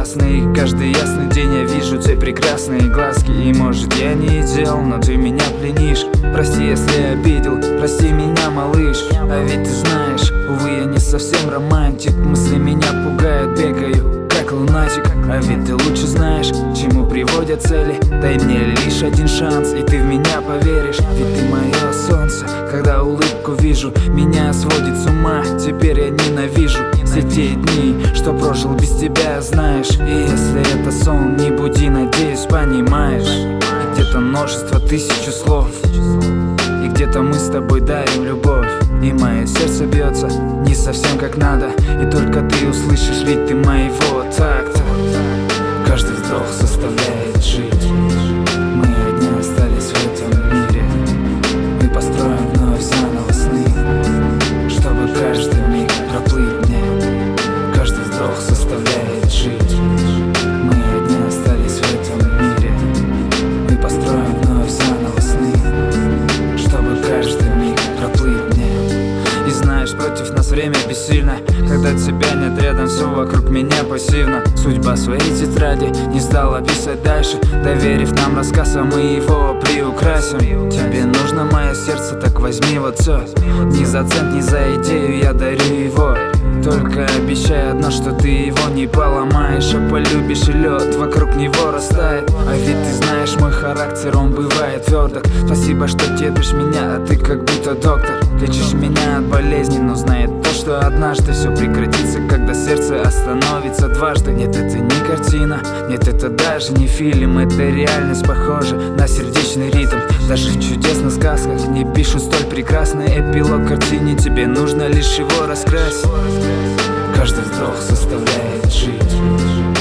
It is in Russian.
прекрасный. И каждый ясный день я вижу те прекрасные глазки. И может я не идеал, но ты меня пленишь. Прости, если обидел, прости меня, малыш. А ведь ты знаешь, увы, я не совсем романтик. Мысли меня пугают, бегаю как лунатик. А ведь ты лучше знаешь, к чему приводят цели. Дай мне лишь один шанс, и ты в меня поверишь. Ведь ты мое солнце, когда улыбку вижу, меня сводит с ума, теперь я ненавижу все те дни, что прожил без тебя, знаешь. И если это сон, не буди, надеюсь, понимаешь. И где-то множество тысяч слов, и где-то мы с тобой дарим любовь. И мое сердце бьется не совсем как надо, и только ты услышишь, ведь ты моего такта. Каждый вдох заставляет жить. Мы одни остались в этом мире. Мы построим вновь заново сны, чтобы каждый миг проплыть мне. Каждый вдох заставляет жить. Мы одни остались в этом мире. Мы построим вновь заново сны, чтобы каждый миг проплыть мне. И знаешь, против нас время бессильно, когда тебя нет рядом, все вокруг меня пассивно. Судьба своей тетради не стала писать дальше, доверив нам рассказ, а мы его приукрасим. Тебе нужно мое сердце, так возьми вот все. Ни за цент, ни за идею я дарю его. Только обещай одно, что ты его не поломаешь, а полюбишь, и лед вокруг него растает. А ведь ты знаешь, мой характер, он бывает твердок. Спасибо, что терпишь меня, а ты как будто доктор. Лечишь меня от болезней, но знает то, что однажды все прекратится, когда сердце остановится дважды. Нет, это не картина, нет, это даже не фильм. Это реальность, похожа на сердечный ритм. Даже в чудесных сказках не пишут столь прекрасный эпилог картине. Тебе нужно лишь его раскрасить. Каждый вдох заставляет жить.